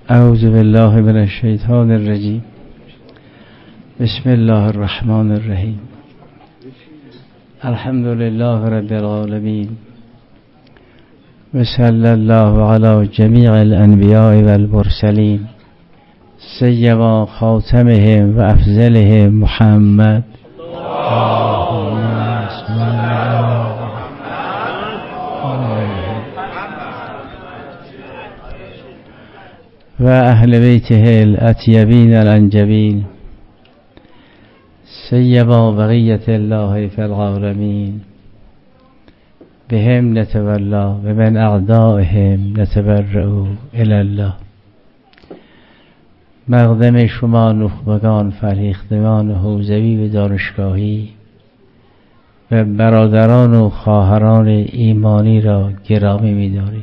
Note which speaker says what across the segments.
Speaker 1: اعوذ بالله من الشیطان الرجیم. بسم الله الرحمن الرحیم. الحمد لله رب العالمین و صلی الله علی جمیع الانبیاء والمرسلین سیما خاتمهم و افضلهم محمد و اهل بیته الاطیبین الانجبین سیما بقیت الله فی العالمین بهم نتولا و من اعدائهم نتبرأ الی الله. مقدم شما نخبگان فرهیختگان حوزوی و دانشگاهی و برادران و خواهران ایمانی را گرامی می‌داریم.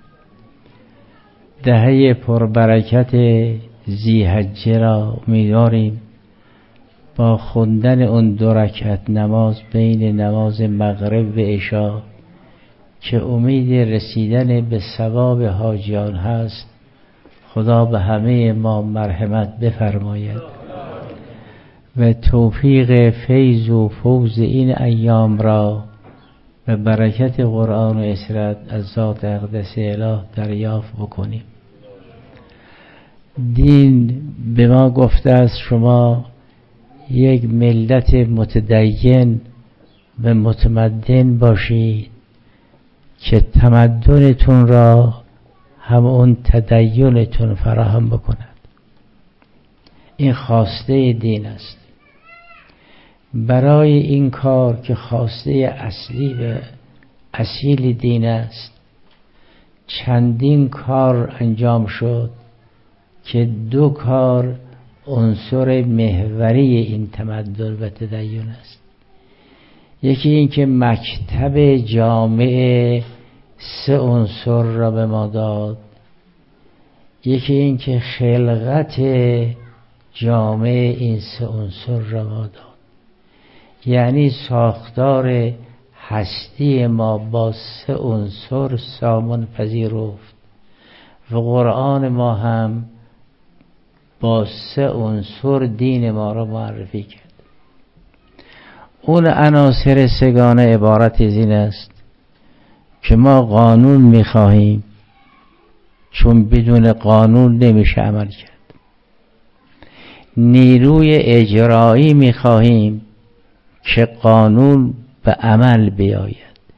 Speaker 1: دهه پربرکت ذی‌حجه را امیدواریم با خوندن اون 2 رکعت نماز بین نماز مغرب و عشا که امید رسیدن به ثواب حاجیان هست، خدا به همه ما مرحمت بفرماید و توفیق فیض و فوز این ایام را به برکت قرآن و عشرت از ذات اقدس اله دریافت بکنیم. دین به ما گفته است شما یک ملت متدین و متمدن باشید که تمدنتون را هم اون تدینتون فراهم بکند. این خواسته دین است. برای این کار که خواسته اصلی و اصیل دین است، چندین کار انجام شد که 2 کار عنصر محوری این تمدن و تدین است. یکی این که مکتب جامع 3 عنصر را به ما داد. یکی این که خلقت جامع این 3 عنصر را ما داد. یعنی ساختار هستی ما با 3 عنصر سامان پذیرفت و قرآن ما هم با 3 عنصر دین ما را معرفی کرد. اون عناصر 3گانه عبارت از این است که ما قانون می‌خواهیم، چون بدون قانون نمیشه عمل کرد. نیروی اجرایی می‌خواهیم که قانون به عمل بیاید.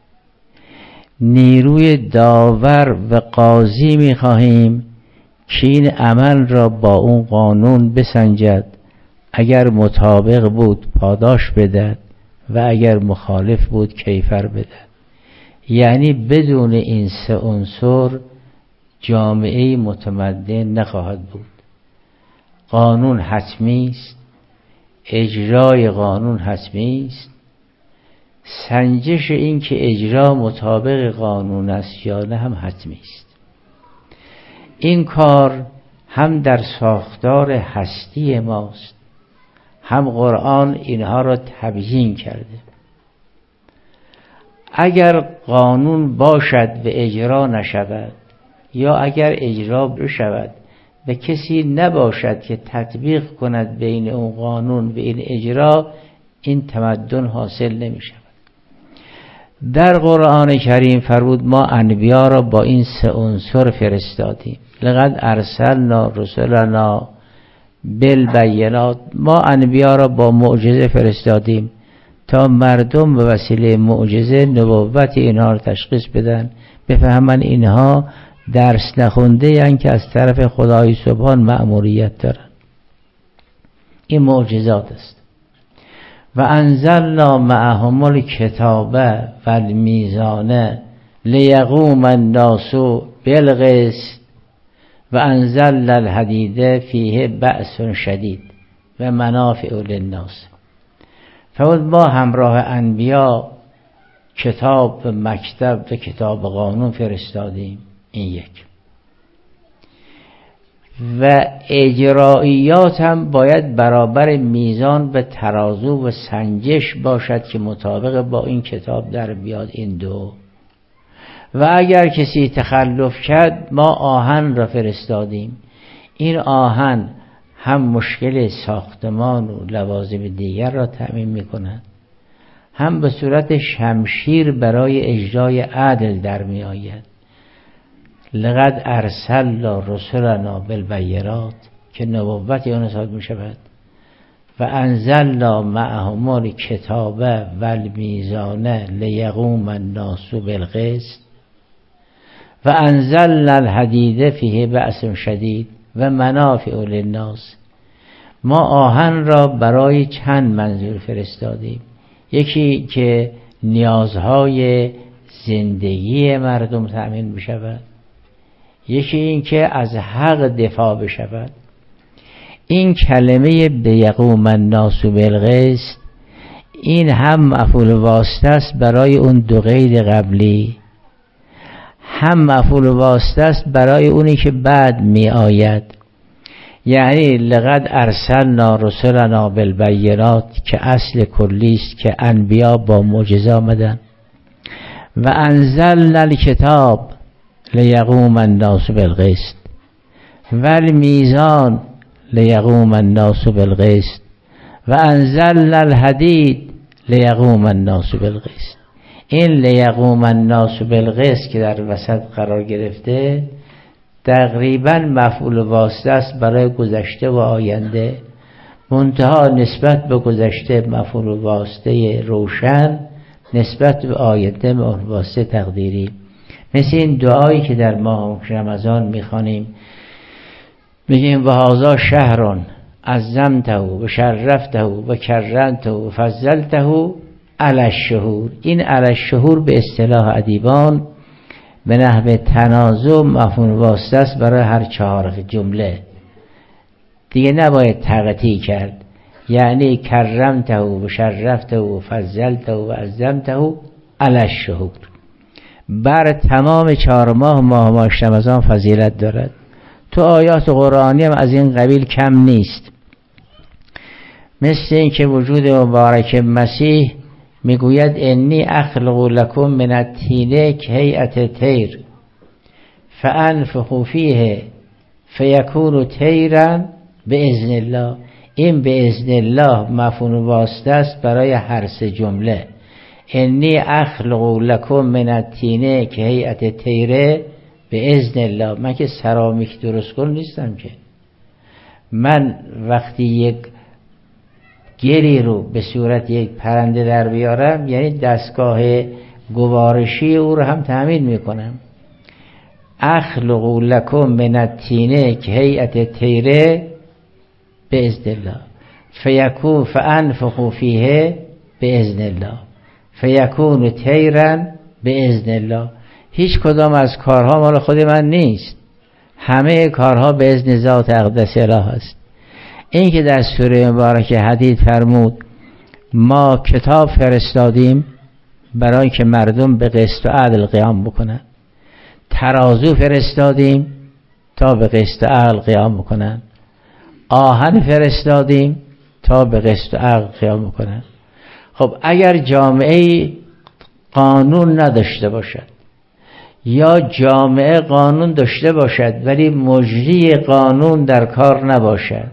Speaker 1: نیروی داور و قاضی می‌خواهیم که این عمل را با اون قانون بسنجد، اگر مطابق بود پاداش بدهد و اگر مخالف بود کیفر بدهد. یعنی بدون این 3 عنصر جامعه متمدن نخواهد بود. قانون حتمی است، اجرای قانون حتمی است، سنجش این که اجرا مطابق قانون است یا نه هم حتمی است. این کار هم در ساختار هستی ماست، هم قرآن اینها را تبیین کرده. اگر قانون باشد و اجرا نشود، یا اگر اجرا بشود و کسی نباشد که تطبیق کند بین اون قانون و این اجرا، این تمدن حاصل نمی شود. در قرآن کریم فرمود ما انبیا را با این 3 عنصر فرستادیم. لقد ارسلنا رسلنا بالبینات. ما انبیا را با معجزه فرستادیم تا مردم به وسیله معجزه نبوت اینها را تشخیص بدن، بفهمن اینها درس نخونده یعنی که از طرف خدای سبحان مأموریت دارن. این معجزات است. و انزلنا معهم الکتاب و المیزان لیقوم الناس بالقسط و انزلنا الحدید فیه بأس شدید و منافع للناس. فرمود ما همراه انبیا کتاب و مکتب و کتاب قانون فرستادیم. این یک. و اجراییات هم باید برابر میزان و ترازو و سنجش باشد که مطابق با این کتاب در بیاد. این 2. و اگر کسی تخلف کرد ما آهن را فرستادیم. این آهن هم مشکل ساختمان و لوازم دیگر را تأمین می کند، هم به صورت شمشیر برای اجرای عدل در می آید. لقد ارسلنا رسلنا بالبینات که نبوت اون حساب می شود. و انزلنا معهم الکتاب والمیزان لیقوم الناس بالقسط و انزلنا الحدید فیه بأس شدید و منافع للناس. ما آهن را برای چند منظور فرستادیم. یکی که نیازهای زندگی مردم تأمین بشود، یکی این که از حق دفاع بشود. این کلمه بیقوم الناس بالقسط این هم مفعول واسطه است برای اون دو قید قبلی، هم مفعول واسطه است برای اونی که بعد می آید. یعنی لقد ارسلنا رسلنا بالبینات که اصل کلی است که انبیا با معجزه آمدن. و انزلنا الکتاب لیقوم الناس بالقسط و المیزان لیقوم الناس بالقسط و انزلنا الحدید لیقوم الناس بالقسط. این لیقوم الناس بالقسط که در وسط قرار گرفته تقریبا مفعول واسطه است برای گذشته و آینده، منتها نسبت به گذشته مفعول واسطه روشن، نسبت به آینده مفعول واسطه تقدیری. مثل این دعایی که در ماه رمضان میخوانیم، میگیم و هذا شهر عظمته و شرفته و کرمته و فضلته علی الشهور. این علی الشهور به اصطلاح ادیبان به نحو تنازع مفعول واسطه است برای هر 4 جمله، دیگه نباید تقطیع کرد. یعنی کرمته و شرفته و فضلته و عظمته علی الشهور، بر تمام 4 ماه رمضان فضیلت دارد. تو آیات قرآنی هم از این قبیل کم نیست. مثل این که وجود مبارک مسیح میگوید انی اخلق لکم من الطین کهیئة طیر فانفخوا فیه فیکون طیرا باذن الله. این باذن الله مفعول واسطه است برای هر 3 جمله. انی اخلق لکم من الطین کهیئة طیر باذن الله. من که سرامیک درست کن نیستم که. من وقتی یک گلی رو به صورت یک پرنده در بیارم، یعنی دستگاه گوارشی او رو هم تأمین میکنم. اخلق لکم من الطین کهیئة طیر باذن الله فیکون فانفخوا فیه باذن الله فیکون طیرا باذن الله. هیچ کدام از کارها مال خود من نیست، همه کارها به اذن ذات اقدس اله است. این که در سوره مبارکه حدید فرمود ما کتاب فرستادیم برای که مردم به قسط و عدل قیام بکنن، ترازو فرستادیم تا به قسط و عدل قیام بکنن، آهن فرستادیم تا به قسط و عدل قیام بکنن. خب اگر جامعه قانون نداشته باشد یا جامعه قانون داشته باشد ولی مجری قانون در کار نباشد،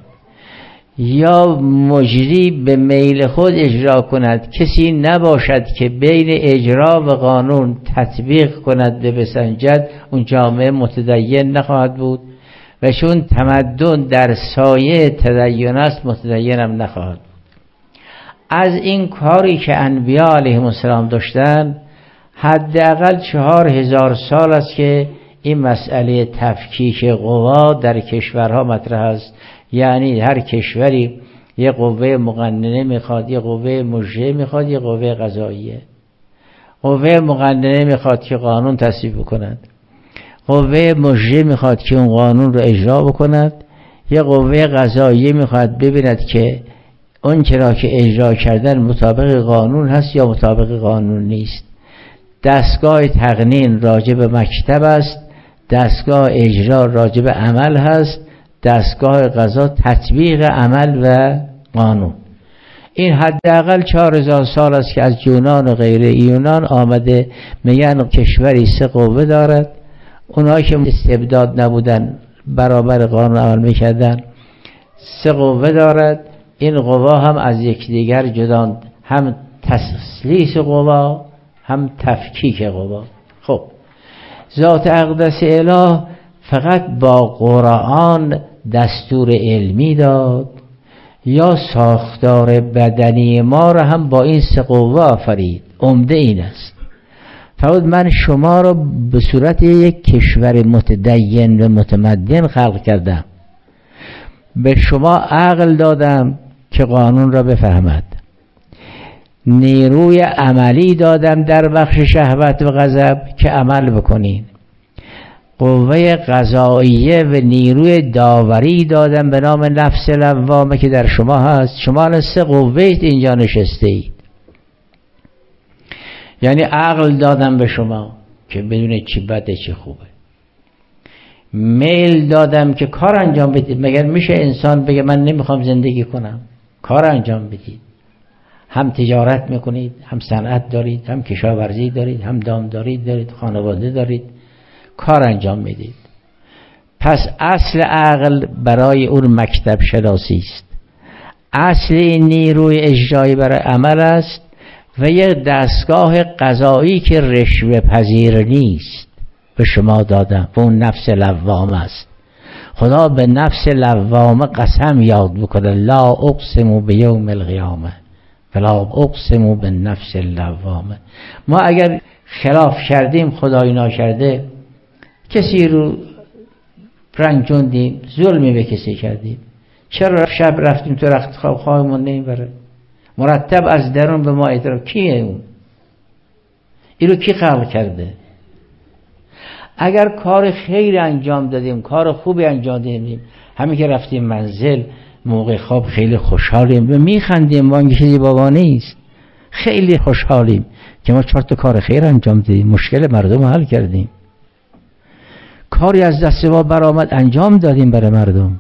Speaker 1: یا مجری به میل خود اجرا کند، کسی نباشد که بین اجرا و قانون تطبیق کند به بسنجد، اون جامعه متدین نخواهد بود و چون تمدن در سایه تدین است متدین هم نخواهد بود. از این کاری که انبیا علیهم السلام داشتن حداقل 4000 سال است که این مسئله تفکیک قوا در کشورها مطرح است. یعنی هر کشوری یه قوه مقننه میخواد، یه قوه مجریه میخواد، یه قوه قضاییه. قوه مقننه میخواد که قانون تصویب بکند، قوه مجریه میخواد که اون قانون رو اجرا بکند، یه قوه قضاییه میخواد ببیند که اون چرا که اجرا کردن مطابق قانون هست یا مطابق قانون نیست. دستگاه تقنین راجع به مکتب است، دستگاه اجرا راجع به عمل هست، دستگاه قضا تطبیق عمل و قانون. این حداقل 4000 سال است که از یونان و غیر یونان آمده میگن کشوری 3 قوه دارد. اونایی که استبداد نبودن برابر قانون عمل میکردن. 3 قوه دارد، این قوا هم از یکدیگر جدا، هم تسلیس قوا هم تفکیک قوا. خب ذات اقدس اله فقط با قرآن دستور علمی داد یا ساختار بدنی ما را هم با این 3 قوه آفرید؟ عمده این است. فرمود من شما را به صورت یک کشور متدین و متمدن خلق کردم، به شما عقل دادم که قانون را بفهمد، نیروی عملی دادم در بخش شهوت و غضب که عمل بکنین، قوه قضاییه و نیروی داوری دادم به نام نفس لوامه که در شما هست. شما الان 3 قوه اینجا نشسته اید. یعنی عقل دادم به شما که بدونید چی بده چی خوبه، میل دادم که کار انجام بدید. مگر میشه انسان بگه من نمیخوام زندگی کنم؟ کار انجام بدید. هم تجارت میکنید، هم صنعت دارید، هم کشاورزی دارید، هم دامداری دارید، خانواده دارید، کار انجام میدید. پس اصل عقل برای اون مکتب شناسی است، اصل نیروی اجرایی برای عمل است و یک دستگاه قضایی که رشوه پذیر نیست به شما دادم و اون نفس لوامه است. خدا به نفس لوامه قسم یاد بکنه، لا اقسم بیوم القیامه ولا اقسم بالنفس اللوامه. ما اگر خلاف کردیم، خدای ناکرده، کسی رو رنجوندیم، ظلمی به کسی کردیم، چرا شب رفتیم تو رخت خواب خوابمون نمیبره؟ مرتب از درون به ما اعتراف. کیه اون؟ اینو کی خلق کرده؟ اگر کار خیر انجام دادیم، کار خوبی انجام دادیم، همین که رفتیم منزل موقع خواب خیلی خوشحالیم و میخندیم، ما اینکه چیزی بابا نیست، خیلی خوشحالیم که ما 4 تا کار خیر انجام دادیم، مشکل مردم حل کردیم، کاری از دست ما برآمد انجام دادیم برای مردم.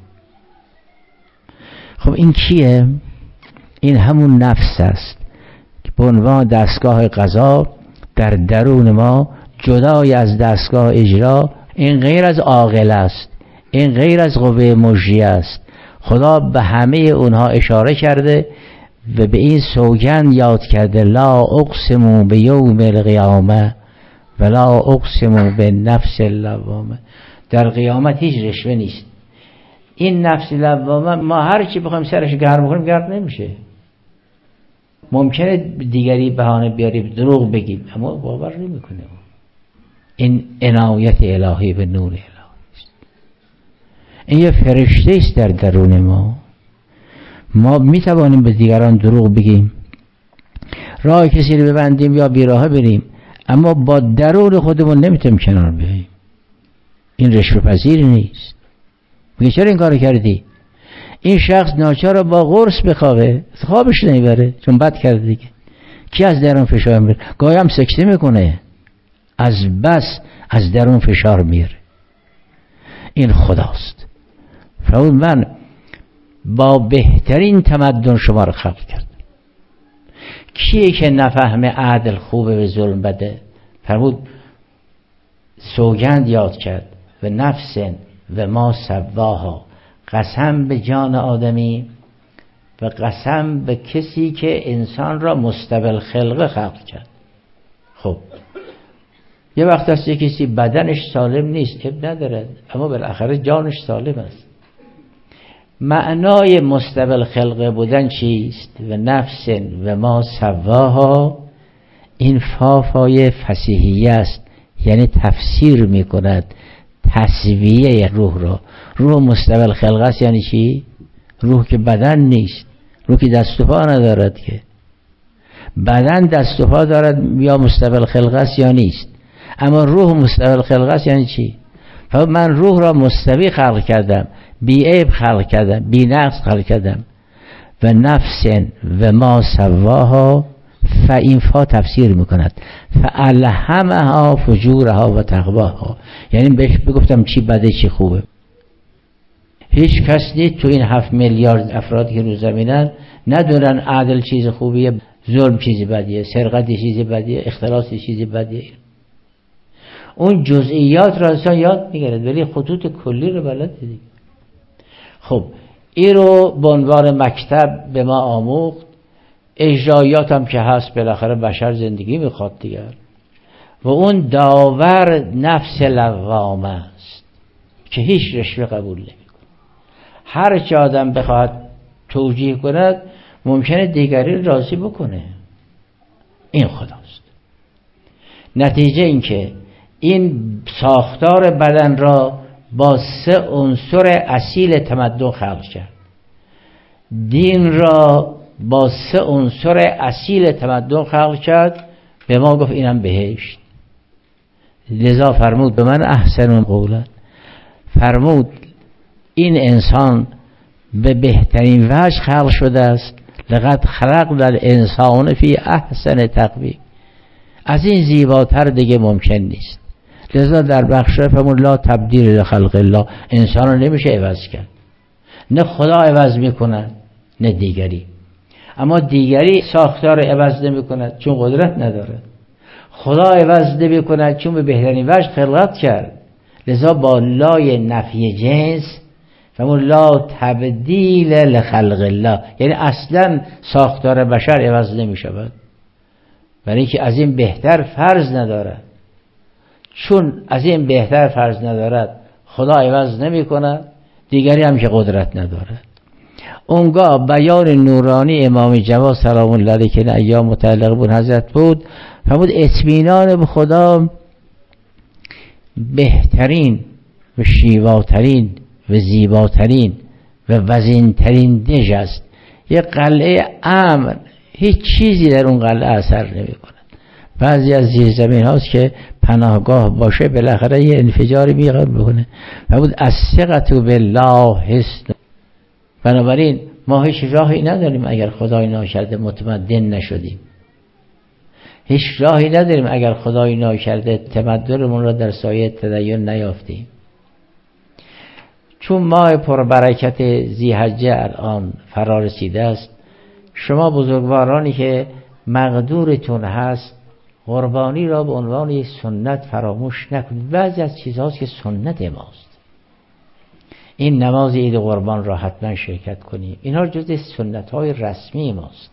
Speaker 1: خب این کیه؟ این همون نفس است که به عنوان دستگاه قضا در درون ما، جدای از دستگاه اجرا. این غیر از عاقل است، این غیر از قوه مجریه است. خدا به همه اونها اشاره کرده و به این سوگند یاد کرده، لا اقسم بیوم القیامه ولا اقسم بالنفس اللوامه. در قیامت هیچ رشوه نیست. این نفس لوامه ما هر چی بخوایم سرش گرم کنیم گرم نمیشه. ممکنه دیگری بهانه بیاریم، دروغ بگیم، اما باور نمیکنه. این عنایت الهی به نور الهی است. این یه فرشته است در درون ما. ما میتوانیم به دیگران دروغ بگیم، راه کسی رو ببندیم یا بیراه بریم، اما با درون خودمون نمیتونیم کنار بیاییم. این رشوه پذیر نیست. میگه چرا این کارو کردی؟ این شخص ناچار با قرص بخوابه، خوابش نمیبره چون بد کرده دیگه. کی از درون فشار میره؟ گاهی هم سکته میکنه، از بس از درون فشار میره. این خداست. فرمود من با بهترین تمدن شما رو خلق کردم. کیه که نفهمه عدل خوبه و ظلم بده؟ فرمود سوگند یاد کرد و نفس و ما سواها، قسم به جان آدمی و قسم به کسی که انسان را مستقل خلقه خلق کرد. خب یه وقت هست یه کسی بدنش سالم نیست، اب نداره، اما بالاخره جانش سالم است. معنای مستقل خلقه بودن چیست؟ و نفس و ما سواها، این فافای فصیحیه است، یعنی تفسیر می کند تسویه روح را. روح مستقل خلقه است یعنی چی؟ روح که بدن نیست، روح که دست و پا ندارد، که بدن دست و پا دارد یا مستقل خلقه است یا نیست، اما روح مستقل خلقه است یعنی چی؟ من روح را مستوی خلق کردم، بی عیب خلق کردم، بی نقص خلق کردم. و نفس و ما سواها، فاین فا تفسیر میکند فالهمها فجورها و تقواها، یعنی بهش بگفتم چی بده چی خوبه. هیچ کس نیست تو این 7 میلیارد افرادی که رو زمینن ندونن عدل چیز خوبیه، ظلم چیز بدیه، سرقت چیز بدیه، اختلاس چیز بدیه. اون جزئیات را انسان یاد میگیرد ولی خطوط کلی رو بلد دیگه. خب این رو به عنوان مکتب به ما آموخت. اجرایات هم که هست بالاخره بشر زندگی میخواد دیگر، و اون داور نفس لوامه است که هیچ رشوه قبول نمیکنه. هر چه آدم بخواد توجیه کند ممکنه دیگری راضی بکنه. این خداست. نتیجه این که این ساختار بدن را با 3 عنصر اصیل تمدن خلق کرد. دین را با 3 عنصر اصیل تمدن خلق کرد. به ما گفت اینم بهشت. لذا فرمود به من احسن قولا، فرمود این انسان به بهترین وجه خلق شده است. لقد خلقنا الانسان فی احسن تقویم. از این زیباتر دیگه ممکن نیست. لذا در بخش فرمود لا تبدیل لخلق الله، انسان رو نمیشه عوض کرد. نه خدا عوض میکنه نه دیگری. اما دیگری ساختار عوض نمیکنه چون قدرت نداره. خدا عوض نمیکنه چون به بهترین وجه خلقت کرد. لذا با لای نفی جنس فرمود لا تبدیل لخلق الله، یعنی اصلا ساختار بشر عوض نمیشود، برای اینکه از این بهتر فرض ندارد. چون از این بهتر فرض ندارد خدا عوض نمی کند، دیگری هم که قدرت ندارد. اونگاه بیان نورانی امام جواد سلام الله علیه که ایام متعلق بود حضرت بود، فرمود اطمینان به خدا بهترین و شیواترین و زیباترین و وزینترین دژ است. یه قلعه امن هیچ چیزی در اون قلعه اثر نمی کند. بعضی از زیرزمین هاست که پناهگاه باشه بالاخره یه انفجاری میقدر بکنه. فرمود الثقة بالله حسن. بنابراین ما هیچ راهی نداریم اگر خدای ناکرده متمدن نشدیم. هیچ راهی نداریم اگر خدای ناکرده تمدنمون را در سایه تدین نیافتیم. چون ماه پربرکت ذی‌حجه الان فرا رسیده است، شما بزرگوارانی که مقدورتون هست قربانی را به عنوان یک سنت فراموش نکنید. بعضی از چیزهاست که سنت ماست. این نماز عید قربان را حتما شرکت کنیم. اینها جزء سنت‌های رسمی ماست.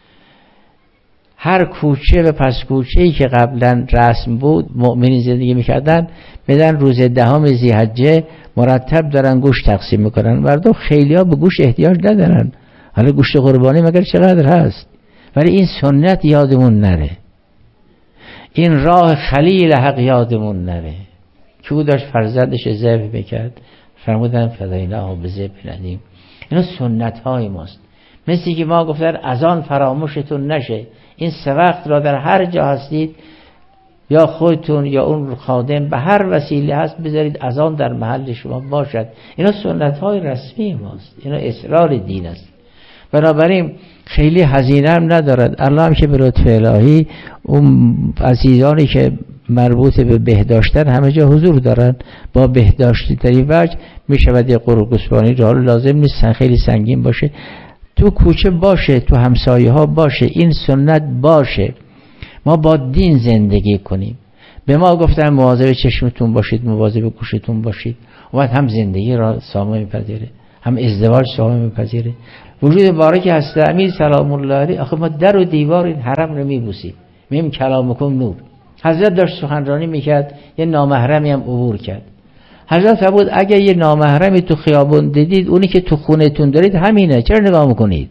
Speaker 1: هر کوچه و پس کوچه‌ای که قبلا رسم بود مؤمنین زندگی می‌کردن، بدن روز 10 ذی‌حجه مرتب دارن گوشت تقسیم می‌کنن. مردم خیلی‌ها به گوشت احتیاج ندارن. حالا گوشت قربانی مگر چقدر هست؟ ولی این سنت یادمون نره. این راه خلیل حق یادمون نره که او داشت فرزندش ذبح میکرد، فرمودن فدیناه بذبح ندیم. اینا سنت های ماست. مثل که ما گفتن از آن فراموشتون نشه. این 3 وقت را در هر جا هستید، یا خودتون یا اون خادم به هر وسیله هست بذارید از آن در محل شما باشد. اینا سنت های رسمی ماست. اینا اسرار دین است. بنابراین خیلی هزینه هم ندارد. الله هم که به لطف الهی اون عزیزانی که مربوط به بهداشتن همه جا حضور دارن، با بهداشتی ترین وجه می شود یه قربانی را لازم نیست خیلی سنگین باشه، تو کوچه باشه، تو همسایه ها باشه، این سنت باشه. ما با دین زندگی کنیم. به ما گفتن مواظب چشمتون باشید، مواظب گوشتون باشید. و بعد هم زندگی را سامه میپذیره، هم ازدواج سامه میپذیره. وجود بارک حضرت امیر سلام الله علیه، آخه ما در و دیوار این حرم رو میبوسیم، میگیم کلامکم نور. حضرت داشت سخنرانی میکرد، یه نامحرمی هم عبور کرد. حضرت فرمود اگه یه نامحرمی تو خیابون دیدید، اونی که تو خونتون دارید همینه، چرا نگاه میکنید؟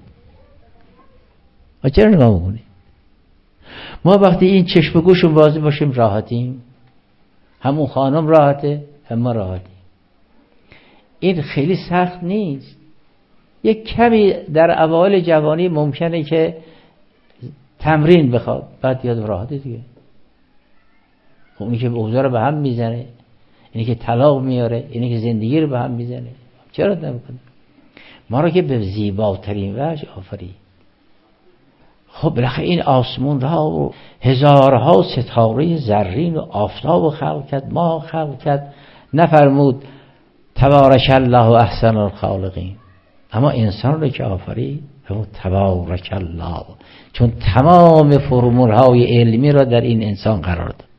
Speaker 1: چرا نگاه میکنید؟ ما وقتی این چشم و گوشون باز باشیم راحتیم، همون خانم راحته، هم ما راحتیم. این خیلی سخت نیست. یک کمی در اوایل جوانی ممکنه که تمرین بخواد، بعد یاد راحته دیگه. خب اینی که اوضاع رو به هم میزنه، اینی که طلاق میاره، اینی که زندگی رو به هم میزنه، چرا نمیکنه؟ ما رو که به زیباترین وجه آفرید. خب بالاخره این آسمون را و هزارها ستاره زرین و آفتاب خلق کرد، ماه خلق کرد، نفرمود تبارک الله احسن الخالقین. اما انسان رو که آفرید فرمود تبارک الله، چون تمام فرمول‌های علمی را در این انسان قرار داد.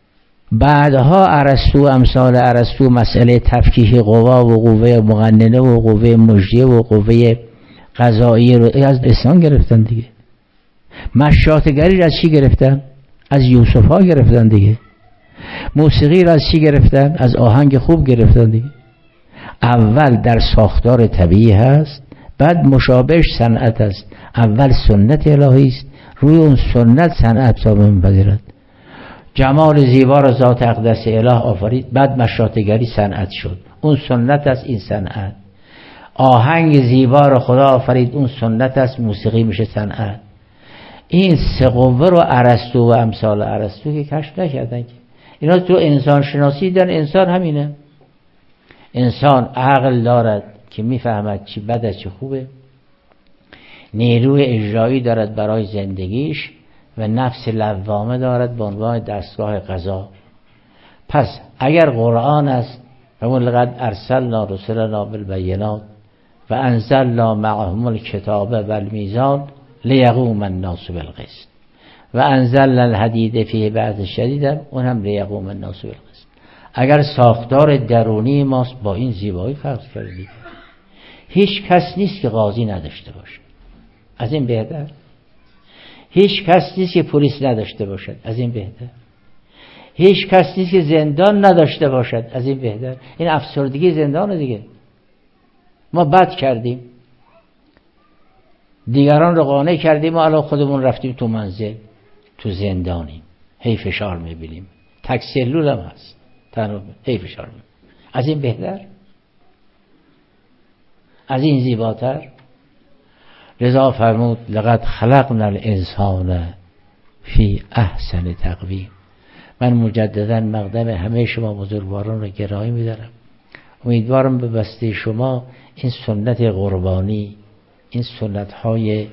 Speaker 1: بعدها ارسطو امثال ارسطو مسئله تفکیک قوا و قوه مقننه و قوه مجریه و قوه قضاییه رو از اسلام گرفتن دیگه. مشاطگری از چی گرفتن؟ از یوسف ها گرفتن دیگه. موسیقی را از چی گرفتن؟ از آهنگ خوب گرفتن دیگه. اول در ساختار طبیعی هست، بعد مشابهش صنعت است. اول سنت الهی است، روی اون سنت صنعت تابع می‌پذیرد. جمال زیبا را ذات اقدس اله آفرید، بعد مشاطگری صنعت شد، اون سنت است، این صنعت. آهنگ زیبا را خدا آفرید، اون سنت است، موسیقی میشه صنعت. این سه قوه رو ارسطو و امثال ارسطو که کشف نکردن که. اینا تو انسان شناسی دارن. انسان همینه. انسان عقل دارد که میفهمد چی بده چی خوبه، نیروی اجرایی دارد برای زندگیش و نفس لوامه دارد به عنوان دستگاه قضا. پس اگر قرآن است و لقد ارسلنا رسلنا بالبینات و انزلنا معهم الکتاب والمیزان لیقوم الناس بالقسط و انزلنا الحدید فیه بأس شدید، اون هم لیقوم الناس بالقسط. اگر ساختار درونی ماست با این زیبایی فرض کردید، هیچ کس نیست که قاضی نداشته باشه، از این بهتر. هیچ کس نیست که پلیس نداشته باشد، از این بهتر. هیچ کس نیست که زندان نداشته باشد، از این بهتر. این افسردگی زندان دیگه. ما بد کردیم، دیگران رو قانع کردیم و الان خودمون رفتیم تو منزل، تو زندانیم، هی فشار میبینیم، تک سلول هم هست، تنها هی فشار میبینیم. از این بهتر؟ از این زیباتر؟ رضا فرمود لقد خلقنا الانسان فی احسن تقویم. من مجددا مقدم همه شما بزرگواران رو گرامی می‌دارم. امیدوارم به واسطه شما این سنت قربانی، این سنت‌های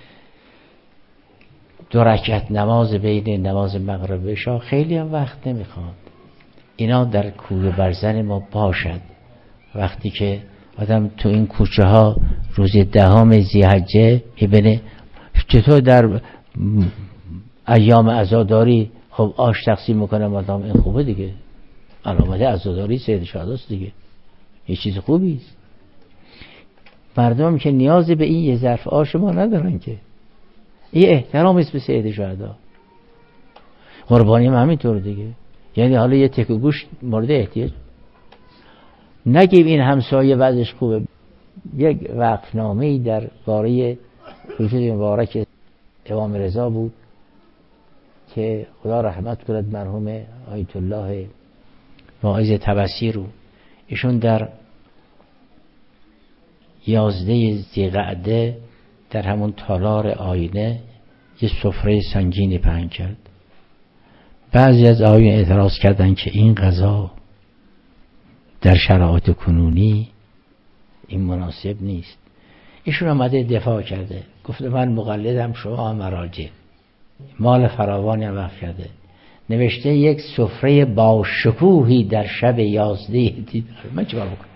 Speaker 1: 2 رکعت نماز بین نماز مغرب و عشا خیلی هم وقت نمیخواد، اینا در کوی برزن ما باشد. وقتی که آدم تو این کوچه ها روز 10 ذی‌حجه میبینه چطور در ایام عزاداری خب آش تقسیم میکنه، مردم این خوبه دیگه، علامت عزاداری سید شهداست دیگه، یه چیز خوبی است. مردم که نیازی به این یه ظرف آش ما ندارن که، این احترام است به سید شهدا. قربانی هم همینطور دیگه، یعنی حالا یه تکه گوشت مورد احتیاج نگیم این همسایه وضعش خوبه. یک وقفنامه‌ای در باره وجود مبارک امام رضا بود که خدا رحمت کند مرحوم آیت الله واعظ تبسی رو. ایشون در 11 ذی‌قعده در همون تالار آینه یه سفره سنگینی پهن کرد. بعضی از آیون اعتراض کردن که این غذا در شرایط کنونی این مناسب نیست. ایشون آمده دفاع کرده، گفته من مقلدم، شما مراجع، مال فراوانی هم وقف کرده، نوشته یک سفره با شکوهی در شب 11 دیدار. من چه باید بکنم؟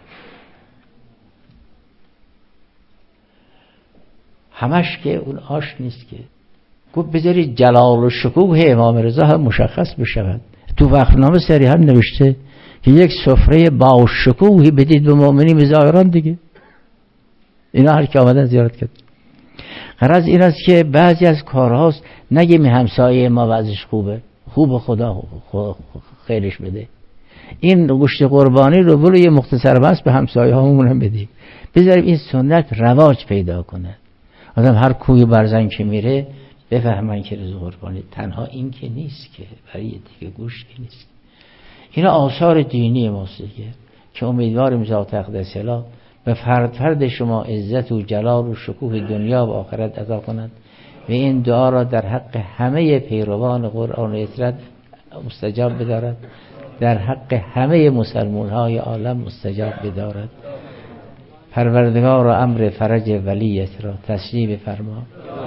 Speaker 1: همش که اون آش نیست که. گفت بذارید جلال و شکوه امام رضا هم مشخص بشود. تو وقفنامه صریحا نوشته که یک سفره با شکوهی بدید به مؤمنین ظاهران دیگه. اینا هر که آمدن زیارت کرد. غرض این است که بعضی از کارهاست نگیم همسایه ما وضعش خوبه، خوب خدا خیرش بده. این گوشت قربانی رو برو یه مختصر بس به همسایه هامون هم بدیم، بذاریم این سنت رواج پیدا کنه. آدم هر کوی برزن که میره بفهمن که رضا قربانی تنها این که نیست، که برای یه دیگه گوشت که نیست. اینا آثار دینی ماست که امیدواریم ذات اقدس اله به فرد فرد شما عزت و جلال و شکوه دنیا و آخرت عطا کند و این دعا را در حق همه پیروان قرآن و اطرت مستجاب بدارد، در حق همه مسلمان های عالم مستجاب بدارد. پروردگار و امر فرج ولیت را تسلیم فرما.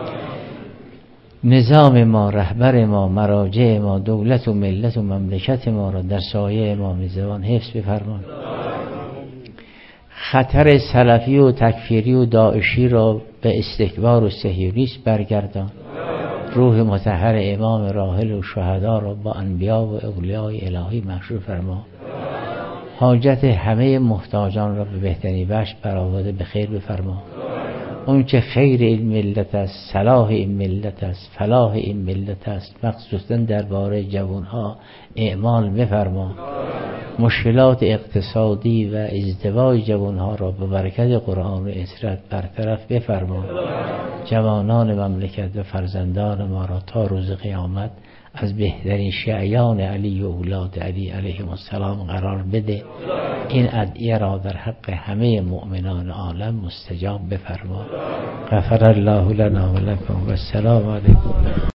Speaker 1: نظام ما، رهبر ما، مراجع ما، دولت و ملت و مملکت ما را در سایه امام زمان حفظ بفرمان. خطر سلفی و تکفیری و داعشی را به استکبار و صهیونیسم برگردان. روح مطهر امام راحل و شهدا را با انبیا و اولیای الهی محشور فرما. حاجت همه محتاجان را به بهترین وجه برآورده به خیر بفرما. اون که خیر این ملت است، صلاح این ملت است، فلاح این ملت است، مخصوصا درباره جوانها اعمال بفرما. مشکلات اقتصادی و ازدواج جوانها را به برکت قرآن و عترت برطرف بفرما. جوانان مملکت و فرزندان ما را تا روز قیامت از بهترین شیعیان علی و اولاد علی علیهم السلام قرار بده. این ادعیه را در حق همه مؤمنان عالم مستجاب بفرما. غفر الله لنا و لکم و السلام علیکم.